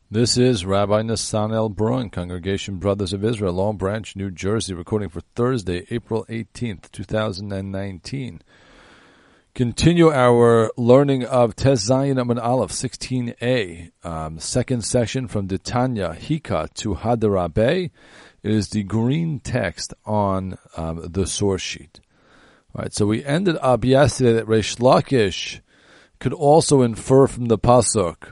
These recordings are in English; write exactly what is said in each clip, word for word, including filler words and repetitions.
This is Rabbi Nathanael Brun, Congregation Brothers of Israel, Long Branch, New Jersey, recording for Thursday, April eighteenth, two thousand nineteen. Continue our learning of Tes Zayin Amud Aleph, sixteen a, um, second session from Ditanya Hika to Hadarabe. It is the green text on um, the source sheet. All right, so we ended up yesterday that Reish Lakish could also infer from the pasuk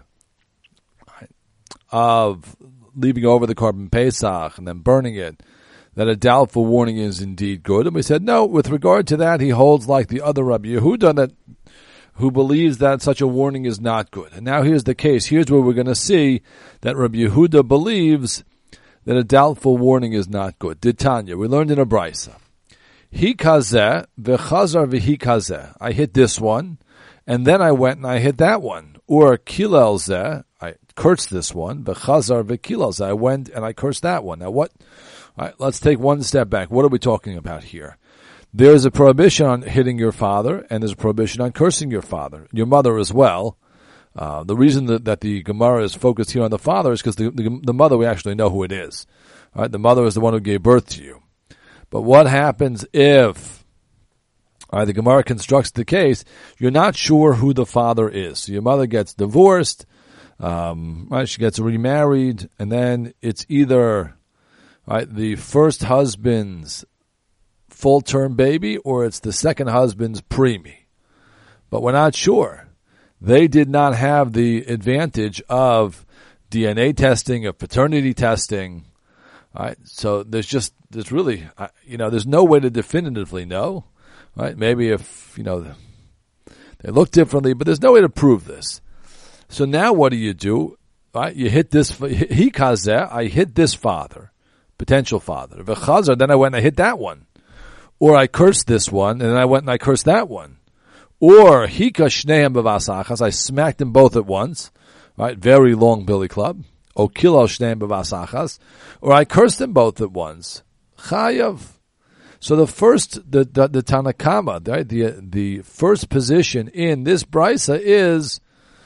of leaving over the Korban Pesach and then burning it, that a doubtful warning is indeed good. And we said, no, with regard to that, he holds like the other Rabbi Yehuda, that who believes that such a warning is not good. And now here's the case. Here's where we're going to see that Rabbi Yehuda believes that a doubtful warning is not good. Ditanya, we learned in a brisa. Hi kazeh v'chazar v'hi kazeh. I hit this one, and then I went and I hit that one. Or kilel zeh, I cursed this one, v'chazar v'kilel zeh. I went and I cursed that one. Now what? All right, let's take one step back. What are we talking about here? There's a prohibition on hitting your father, and there's a prohibition on cursing your father, your mother as well. Uh, the reason that, that the Gemara is focused here on the father is because the, the, the mother, we actually know who it is. All right, the mother is the one who gave birth to you. But what happens if, all right, the Gemara constructs the case, you're not sure who the father is. So your mother gets divorced, um, right, she gets remarried, and then it's either, right, the first husband's full-term baby or it's the second husband's preemie. But we're not sure. They did not have the advantage of D N A testing, of paternity testing. Right? So there's just, there's really, you know, there's no way to definitively know. Right? Maybe if, you know, they look differently, but there's no way to prove this. So now what do you do? Right? You hit this, he kazeh, I hit this father, potential father. V'chazar, then I went and I hit that one. Or I cursed this one, and then I went and I cursed that one. Or hika shneim b'vasachas, I smacked them both at once, right? Very long billy club. O kilo shneim b'vasachas, or I cursed them both at once. Chayav. So the first, the the, the Tanakama, right? The the first position in this brisa is,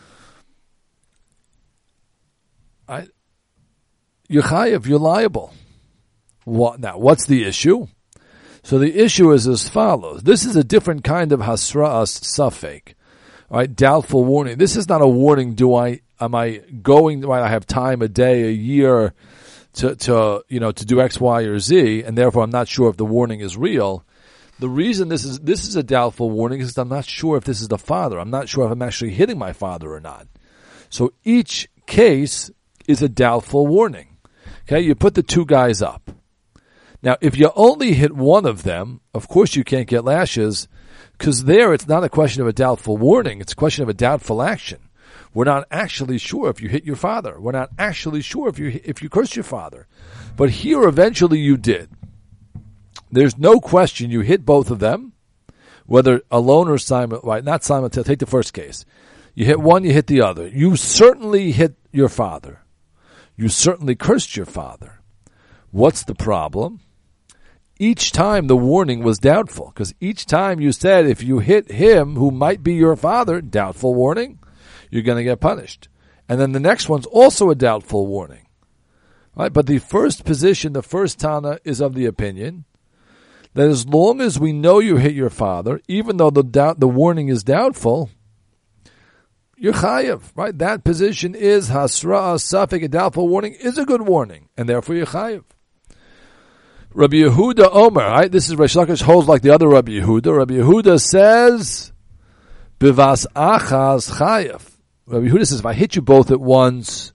I, you're chayav, you're liable. What now? What's the issue? So the issue is as follows. This is a different kind of hasra'as safek, right? Doubtful warning. This is not a warning. Do I, am I going, do I have time, a day, a year to, to, you know, to do X, Y, or Z, and therefore I'm not sure if the warning is real. The reason this is, this is a doubtful warning is I'm not sure if this is the father. I'm not sure if I'm actually hitting my father or not. So each case is a doubtful warning. Okay. You put the two guys up. Now, if you only hit one of them, of course you can't get lashes, because there it's not a question of a doubtful warning, it's a question of a doubtful action. We're not actually sure if you hit your father. We're not actually sure if you if you cursed your father. But here, eventually you did. There's no question you hit both of them, whether alone or simul, right? Not simultaneously. Take the first case. You hit one, you hit the other. You certainly hit your father. You certainly cursed your father. What's the problem? Each time the warning was doubtful, because each time you said if you hit him who might be your father, doubtful warning, you're going to get punished. And then the next one's also a doubtful warning. Right? But the first position, the first Tana, is of the opinion that as long as we know you hit your father, even though the doubt, the warning is doubtful, you're chayav. Right? That position is hasra, safek, a doubtful warning is a good warning, and therefore you're chayav. Rabbi Yehuda Omer, right? This is Reish Lakish holds like the other Rabbi Yehuda. Rabbi Yehuda says, Bivas achaz chayav. Rabbi Yehuda says, if I hit you both at once,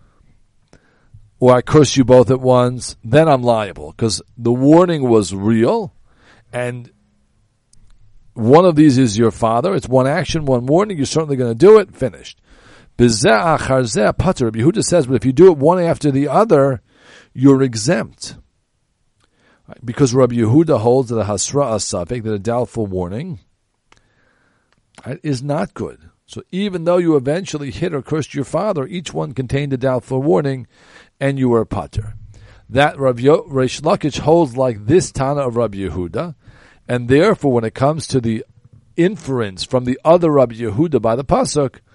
or I curse you both at once, then I'm liable. Because the warning was real, and one of these is your father. It's one action, one warning. You're certainly going to do it. Finished. Bizeh achar zeh pater. Rabbi Yehuda says, but if you do it one after the other, you're exempt. Because Rabbi Yehuda holds that a hasra asafek, that a doubtful warning, right, is not good. So even though you eventually hit or cursed your father, each one contained a doubtful warning, and you were pater. That Rav Yo- Reish Lakish holds like this Tana of Rabbi Yehuda, and therefore when it comes to the inference from the other Rabbi Yehuda by the pasuk,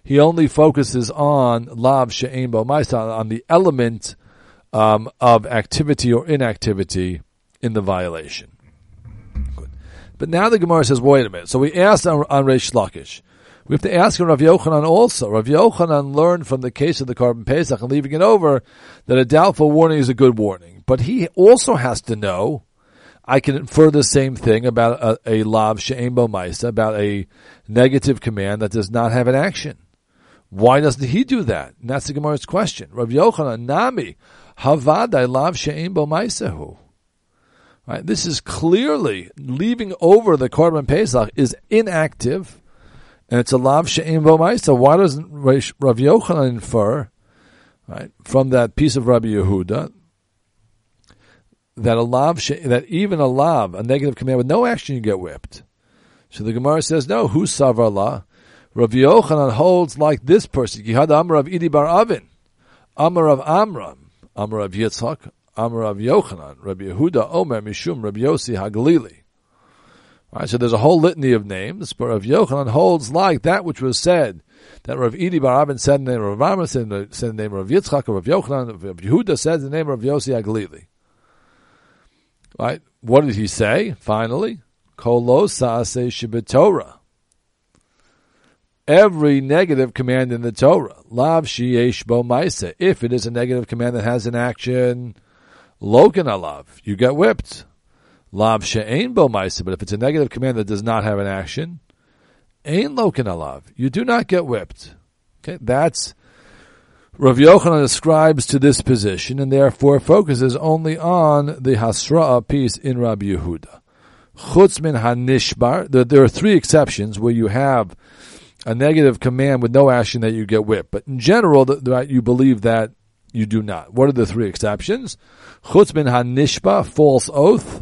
he only focuses on lav she'ein bo ma'isa, on the element um, of activity or inactivity in the violation. Good. But now the Gemara says, wait a minute. So we asked on, on Reish Lakish. We have to ask Rav Yochanan also. Rav Yochanan learned from the case of the Korban Pesach and leaving it over that a doubtful warning is a good warning. But he also has to know, I can infer the same thing about a, a lav she'ein bo ma'isa, about a negative command that does not have an action. Why doesn't he do that? And that's the Gemara's question. Rav Yochanan, nami, havadai lav she'ein bo ma'isahu. Right? This is clearly leaving over the Korban Pesach is inactive, and it's a lav she'ein bo ma'isa. Why doesn't Rav Yochanan infer, right, from that piece of Rabbi Yehuda, that a lav, that even a lav, a negative command with no action, you get whipped? So the Gemara says, no, who's savar la? Rav Yochanan holds like this person. Yihad Amar of Idi bar Avin, Amar of Amram, Amar of Yitzchak, Amar of Yochanan, Rabbi Yehuda Omer Mishum Rabbi Yossi HaGalili. Right, so there's a whole litany of names, but Rav Yochanan holds like that which was said, that Rav Idi bar Avin said in the name of Rav Amram, said in the, said in the name of Rav Yitzchak, or Rav Yochanan, Rav Yehuda said in the name of Rav Yossi HaGalili. Right? What did he say? Finally, Kol lo sa'aseh shebetorah. Every negative command in the Torah, lav sheyesh bo ma'aseh, if it is a negative command that has an action, loken alav, you get whipped. Lav she'ein bo ma'aseh, but if it's a negative command that does not have an action, ein loken alav, you do not get whipped. Okay, that's Rav Yochanan ascribes to this position, and therefore focuses only on the Hasra'ah piece in Rabbi Yehuda. Chutz min hanishbar, there, there are three exceptions where you have a negative command with no action that you get whipped. But in general, the, the, you believe that you do not. What are the three exceptions? Chutz min hanishba, false oath.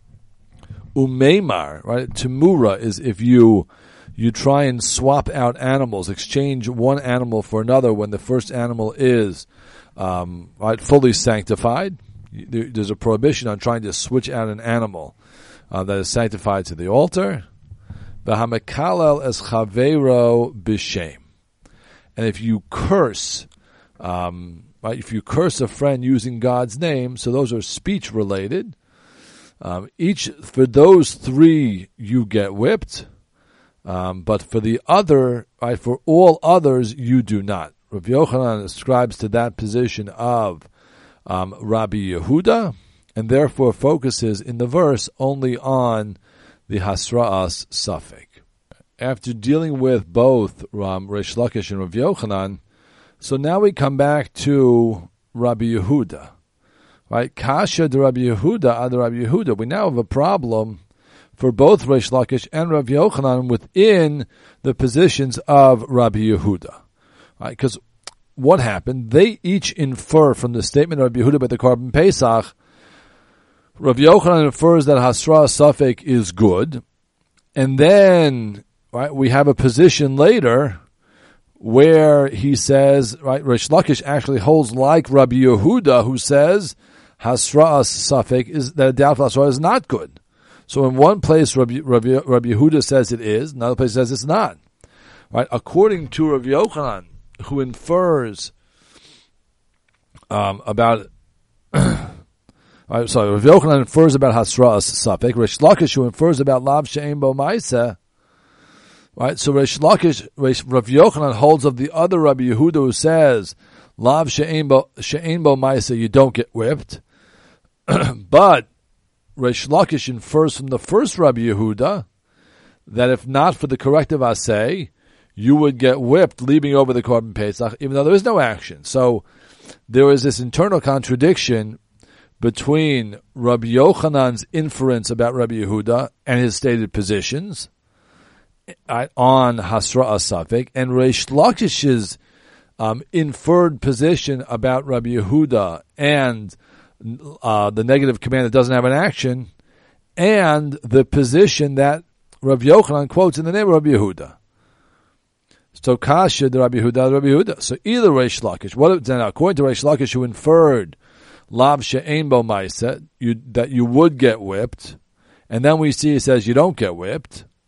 Umeimar, right? Temura is if you you try and swap out animals, exchange one animal for another when the first animal is um, right fully sanctified. There, there's a prohibition on trying to switch out an animal uh, that is sanctified to the altar. V'hamekalel es chaveiro b'shem, and if you curse, um, right, if you curse a friend using God's name, so those are speech related. Um, each for those three you get whipped, um, but for the other, right, for all others you do not. Rav Yochanan ascribes to that position of um, Rabbi Yehuda, and therefore focuses in the verse only on the Hasra'as Safek. After dealing with both um, Reish Lakish and Rav Yochanan, so now we come back to Rabbi Yehuda. Right? Kasha de Rabbi Yehuda ad Rabbi Yehuda. We now have a problem for both Reish Lakish and Rav Yochanan within the positions of Rabbi Yehuda. Right? Because what happened? They each infer from the statement of Rabbi Yehuda about the Korban Pesach. Rav Yochanan infers that Hasra Safek is good, and then right we have a position later where he says, right, Reish Lakish actually holds like Rabbi Yehuda, who says Hasra Safek is that a doubtful Hasra is not good. So in one place Rabbi, Rabbi, Rabbi Yehuda says it is, another place says it's not. Right, according to Rabbi Yochanan, who infers um, about. Right, sorry, Rav Yochanan infers about Hasra'as Safek. Reish Lakish, who infers about Lav She'ein Bo Ma'aseh. Right, so Reish Lakish, Rav Yochanan holds of the other Rabbi Yehuda who says Lav She'ein Bo Ma'aseh, you don't get whipped. But Reish Lakish infers from the first Rabbi Yehuda that if not for the corrective aseh, you would get whipped, leaving over the Korban Pesach, even though there is no action. So there is this internal contradiction between Rabbi Yochanan's inference about Rabbi Yehuda and his stated positions on Hasra'as Safek, and Reish Lakish's um, inferred position about Rabbi Yehuda and uh, the negative command that doesn't have an action, and the position that Rabbi Yochanan quotes in the name of Rabbi Yehuda. So Kasha the Rabbi Yehuda, Rabbi Yehuda. So either Reish Lakish, what now, according to Reish Lakish, who inferred Lav she'ein bo ma'aseh, you that you would get whipped, and then we see he says you don't get whipped.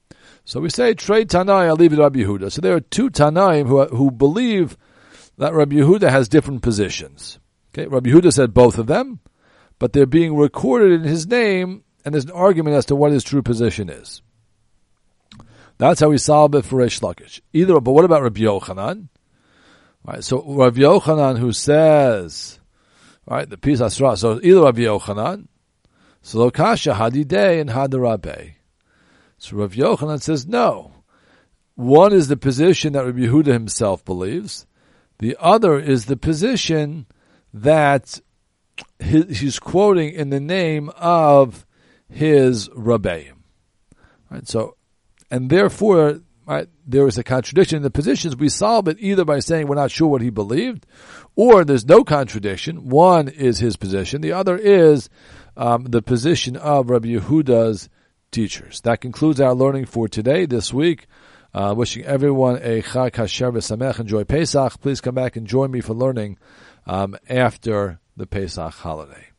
So we say, Trei Tanai, I'll leave it to Rabbi Yehuda. So there are two Tanaim who, who believe that Rabbi Yehuda has different positions. Okay, Rabbi Yehuda said both of them, but they're being recorded in his name, and there's an argument as to what his true position is. That's how we solve it for Reish Lakish. Either, but what about Rabbi Yochanan? Right, so Rabbi Yochanan who says, right, the Pis Asra, so either Rabbi Yochanan, so Lokasha Hadidei and Hadarabe. So Rabbi Yochanan says no. One is the position that Rabbi Yehuda himself believes. The other is the position that he's quoting in the name of his Rabbeim. Right, so, and therefore, right, there is a contradiction in the positions. We solve it either by saying we're not sure what he believed, or there's no contradiction. One is his position. The other is um, the position of Rabbi Yehuda's teachers. That concludes our learning for today, this week. Uh, wishing everyone a Chag Kasher v'Samech. Enjoy Pesach. Please come back and join me for learning um, after the Pesach holiday.